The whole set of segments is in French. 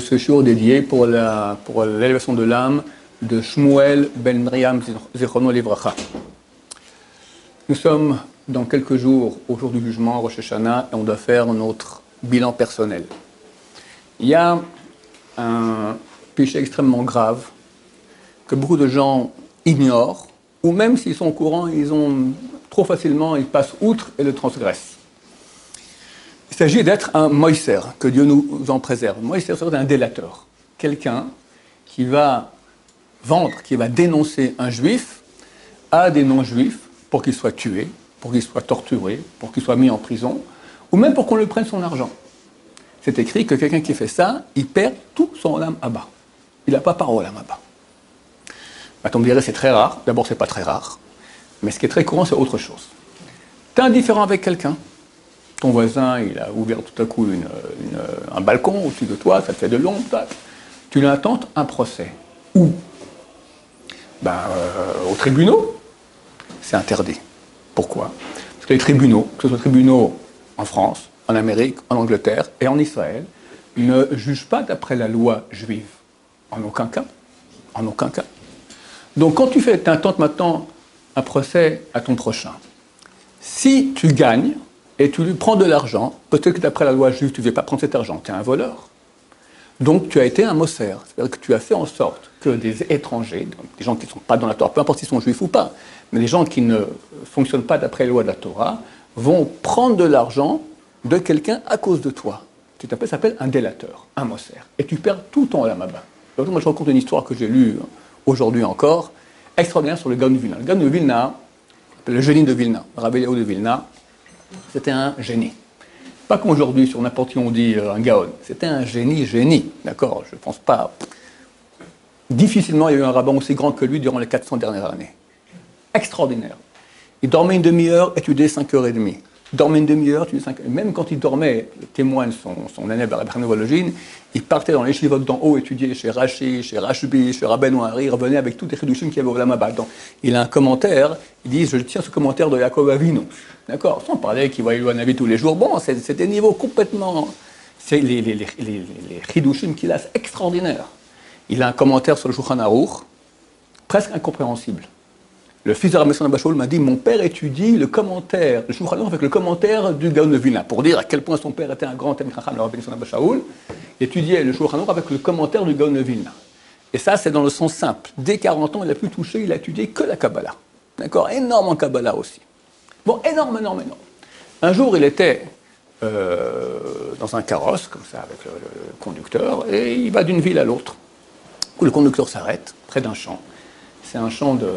ce shiur dédié pour l'élévation de l'âme de Shmuel ben Miriam Zichrono Livracha. Nous sommes dans quelques jours au jour du jugement, Rosh Hashanah, et on doit faire notre bilan personnel. Il y a un péché extrêmement grave que beaucoup de gens ignorent, ou même s'ils sont au courant, trop facilement, ils passent outre et le transgressent. Il s'agit d'être un moïser, que Dieu nous en préserve. Moïser, c'est un délateur. Quelqu'un qui va vendre, qui va dénoncer un juif à des non-juifs pour qu'il soit tué, pour qu'il soit torturé, pour qu'il soit mis en prison, ou même pour qu'on lui prenne son argent. C'est écrit que quelqu'un qui fait ça, il perd tout son olam haba. Il n'a pas part au olam haba. On me dirait c'est très rare. D'abord, c'est pas très rare. Mais ce qui est très courant, c'est autre chose. Tu es indifférent avec quelqu'un. Ton voisin, il a ouvert tout à coup un balcon au-dessus de toi, ça te fait de l'ombre. Tu lui intentes un procès. Où ? Aux tribunaux. C'est interdit. Pourquoi ? Parce que les tribunaux, que ce soit les tribunaux en France, en Amérique, en Angleterre et en Israël, ne jugent pas d'après la loi juive. En aucun cas. En aucun cas. Donc quand tu intentes maintenant un procès à ton prochain, si tu gagnes et tu lui prends de l'argent, peut-être que d'après la loi juive, tu ne veux pas prendre cet argent, tu es un voleur. Donc tu as été un moser, c'est-à-dire que tu as fait en sorte que des étrangers, des gens qui ne sont pas dans la Torah, peu importe s'ils sont juifs ou pas, mais des gens qui ne fonctionnent pas d'après les lois de la Torah, vont prendre de l'argent de quelqu'un à cause de toi. Ça s'appelle un délateur, un moser. Et tu perds tout ton olam haba. Moi je raconte une histoire que j'ai lue aujourd'hui encore, extraordinaire sur le Gaon de Vilna. Le Gaon de Vilna, le génie de Vilna, Rabbi Eliyahu de Vilna, c'était un génie. Pas comme aujourd'hui, sur n'importe qui on dit un Gaon. C'était un génie, d'accord ? Je ne pense pas. Difficilement, il y a eu un rabbin aussi grand que lui durant les 400 dernières années. Extraordinaire. Il dormait une demi-heure, étudiait 5h30. Il dormait une demi-heure, étudiait 5h30. Même quand il dormait, le témoigne son élève à la Vologine, il partait dans les chivot d'en haut, étudier chez Rashi, chez Rashbi, chez Rabbeinu Hari, il revenait avec tous les chidushim qu'il y avait au Olam Haba. Donc, il a un commentaire, il dit, je tiens ce commentaire de Yaakov Avinu. D'accord ? Sans parler qu'il voyait le Navi tous les jours. Bon, c'est des niveaux complètement... C'est les chidushim qu'il a, c'est extraordinaire. Il a un commentaire sur le Shulchan Aruch, presque incompréhensible. Le fils de Rabbi Shimon Abba Shaul m'a dit, mon père étudie le commentaire, le Shulchan Aruch avec le commentaire du Gaon de Vilna, pour dire à quel point son père était un grand Talmid Chacham, le Rabbi Shimon Abba Shaul, étudiait le Shulchan Aruch avec le commentaire du Gaon de Vilna. Et ça, c'est dans le sens simple. Dès 40 ans, il a pu toucher, il a étudié que la Kabbalah. D'accord ? Énorme en Kabbalah aussi. Bon, énorme. Un jour, il était dans un carrosse, comme ça, avec le conducteur, et il va d'une ville à l'autre. Où le conducteur s'arrête, près d'un champ. C'est un champ de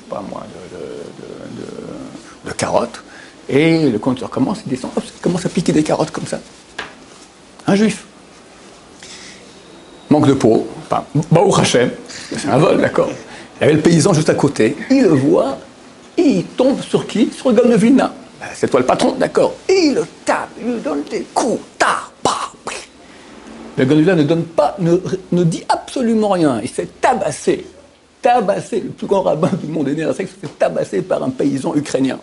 carottes. Et le conducteur commence, il descend, hop, il commence à piquer des carottes comme ça. Un juif. Manque de peau. Enfin, Baruch Hashem. C'est un vol, d'accord. Il y avait le paysan juste à côté. Il le voit, et il tombe sur qui ? Sur le Gaon de Vilna. C'est toi le patron, d'accord. Et il le tape, il lui donne des coups. Le Gaon de Vilna ne dit absolument rien. Il s'est tabassé. Le plus grand rabbin du monde est né à ça, il s'est fait tabasser par un paysan ukrainien.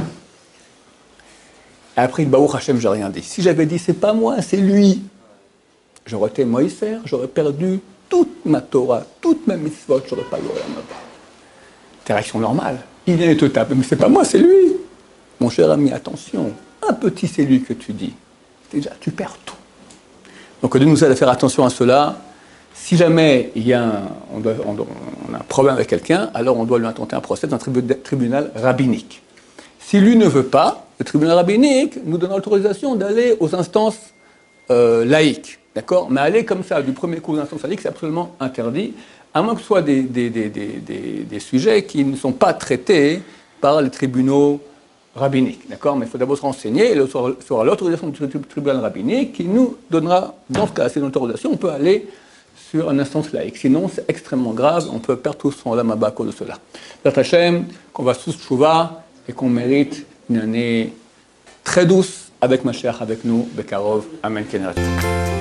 Et après, il dit, Baruch Hashem, j'ai rien dit. Si j'avais dit, c'est pas moi, c'est lui, j'aurais été moïser, j'aurais perdu toute ma Torah, toute ma mitzvot, j'aurais pas eu olam haba. C'est une réaction normale. Il vient et te tape, mais c'est pas moi, c'est lui. Mon cher ami, attention, un petit c'est lui que tu dis. Déjà, tu perds tout. Donc, Dieu nous aide à faire attention à cela. Si jamais on a un problème avec quelqu'un, alors on doit lui intenter un procès dans un tribunal rabbinique. Si lui ne veut pas, le tribunal rabbinique nous donne l'autorisation d'aller aux instances laïques. D'accord ? Mais aller comme ça, du premier coup aux instances laïques, c'est absolument interdit, à moins que ce soit des sujets qui ne sont pas traités par les tribunaux rabbiniques. D'accord ? Mais il faut d'abord se renseigner, et ce sera l'autorisation du tribunal rabbinique qui nous donnera, dans ce cas, c'est une autorisation, on peut aller sur une instance laïque. Sinon, c'est extrêmement grave, on peut perdre tout son olam haba à cause de cela. Béat Hashem, qu'on va tous tchouva et qu'on mérite une année très douce avec Mashiach, avec nous, Bekarov, Amen, Ken Yireh Hashem.